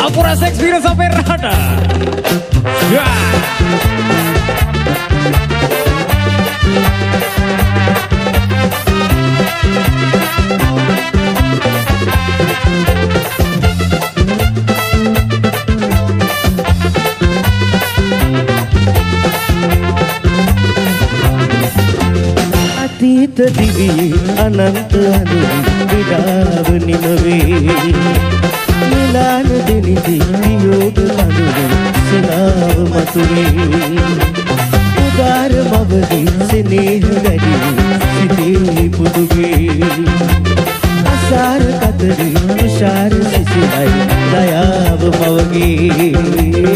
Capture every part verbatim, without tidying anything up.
Aku rasa experience sampai rada. Ya. අතීත දිවි අනන්ත අනුන් විඩාව නිමවේ මිලාන දෙනිදි වියෝග අනුන් සනාව මතුවේ උදාර මවගේ සෙනෙහ වැඩි සිතේ පුදුගේ අසාර කතරි උෂාර සිසිලයි දයාව මවගේ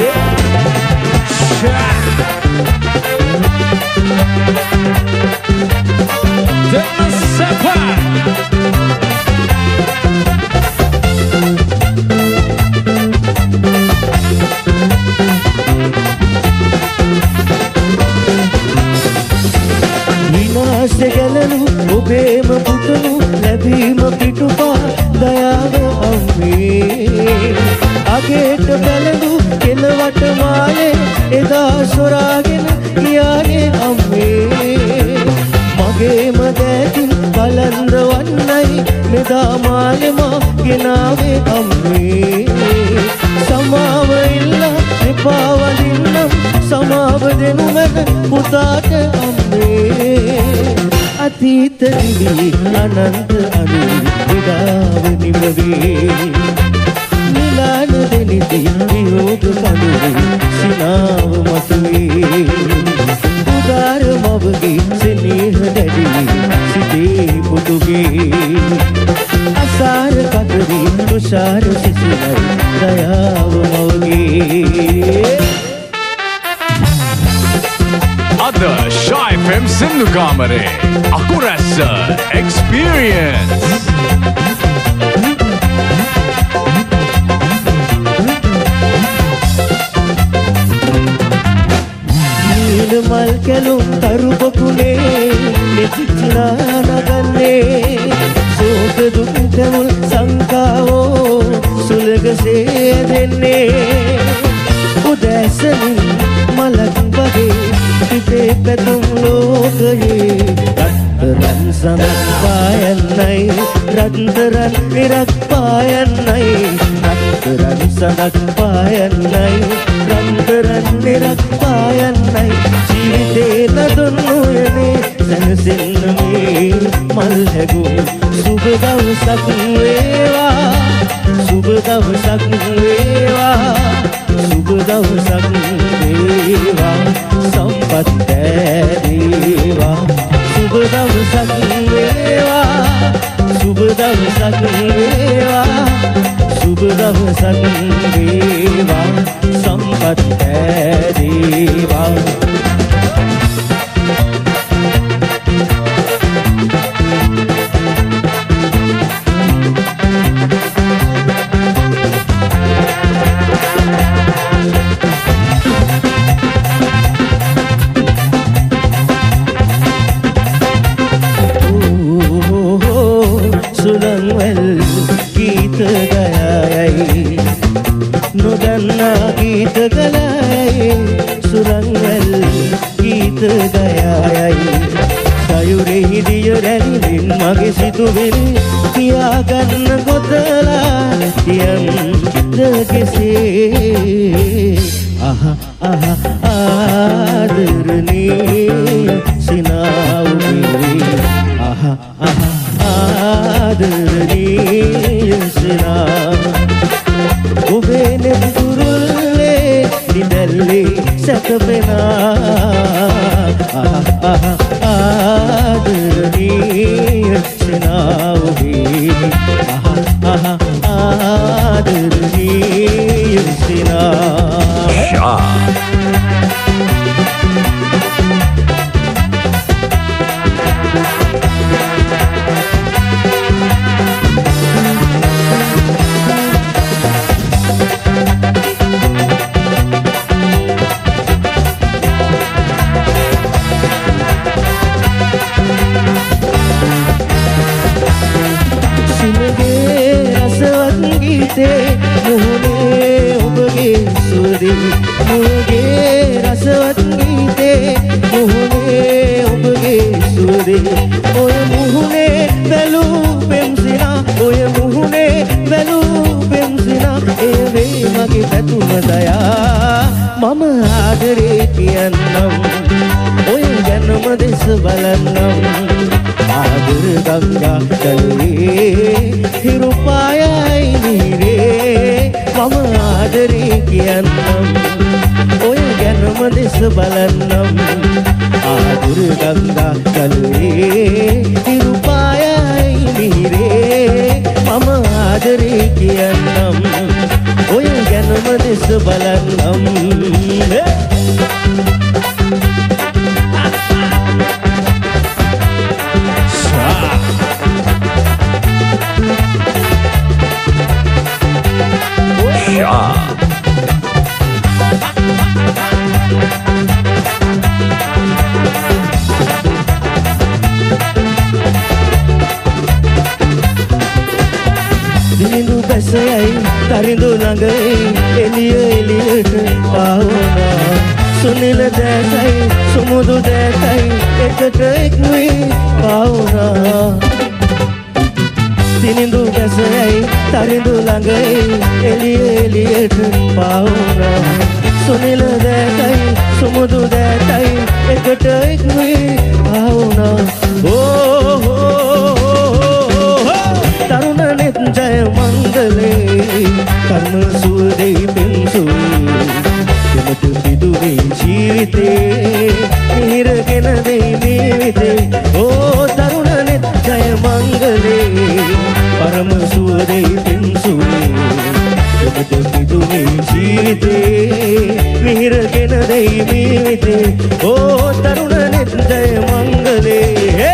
විනාශ ගැලනු ඔබේම පුතුණු ලැබීම පිටුපා දයාව අම්මේ අගේට බැලඳු කෙලවට මාලේ එදා සොරාගෙන ගියානේ අම්මේ මගේම දැකින් බලන්ද වන්නයි මෙදා මාලෙම ගෙනාවේ අම්මේ සමාව ඉල්ලා එපා වදින්නම් සමාව දෙනු මැද පුතාට අම්මේ අතීත දිවි අනන්ත අනුන් විඩාව නිමවේ මිලාන දෙනිදි වියෝග කඳුරේ සිනාව මතුවේ උදාර මවගේ සෙනෙහ දැඩි සිතේ පුදුගේ අසාර කතරි තුෂාර සිසිලයි දයාව මවගේ Ada Shah F M Sindhu Kamare Aku Rasa Experience Nil mal kelum taru bakune Nechina nagane Sok duk temul sankao Sulg se denne Udasani malak bage Pipe petum lokaye Ratran sanak payanai Ratran virak payanai Ratran sanak payanai Ratran virak payanai Jivite nadunnu yane Sansen me malhagu Subh dawsak wewa Subh dawsak wewa Subh dawsak wewa Sampat dewa Subh dawsak wewa Subh dawsak wewa Subh dawsak wewa Sampat dewa Sulangwel geet gayai Nudanna geet galai Sulangwel geet gayai Sayure hidiyurelin mage situvili tiyagann gotala tiyam dagese aha aha adarne sinav mere aha aha ආදරණීය සිනා ඔබේ නෙබුරුල්ලේ නිදැල්ලේ සැතපෙනා ආදරණීය සිනා ඔබේ ආදරණීය සිනා සිනගේ රසවත් ගීතේ මුහුණේ පැතුම දයා මම ආදරේ කියන්නම් ඔය ගැනම දෙස බලන්නම් ආදර ගංගා ජලයේ හිරු පායයි නිරේ මම ආදරේ කියන්නම් ඔය ගැනම දෙස බලන්නම් ආදර ගංගා ජලයේ හිරු පායයි නිරේ මම ආදරේ කියන්නම් ඔය ගැනම දෙස බලන්නම් දිලිඳු බැසයයි තරිඳු ළඟයි එළිය එළියට පාවුණා සුනිල දැකයි සුමුදු දැකයි එකට එක්වී පාවුණා දිලිඳු බැසයයි තරිඳු ළඟයි එළිය එළියට පාවුණා සුනිල දැකයි සුමුදු දැකයි එකට එක්වී පාවුණා ජය මංගලේ කර්ම සුවදේ පෙන්සුයි කෙමතු පිදුවේ ජීවිතේ මිහිරගෙන දෙයි නිවිතේ ඕ තරුණනෙත් ජය මංගලේ පරම සුවදේ පෙන්සුයි කෙමතු පිදුවේ ජීවිතේ මිහිරගෙන දෙයි නිවිතේ ඕ තරුණනෙත් ජය මංගලේ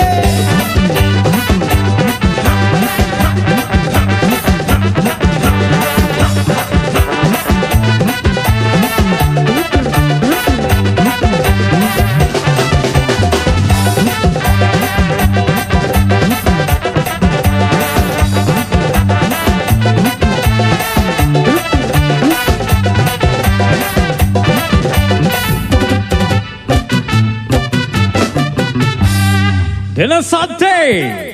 Della Sante!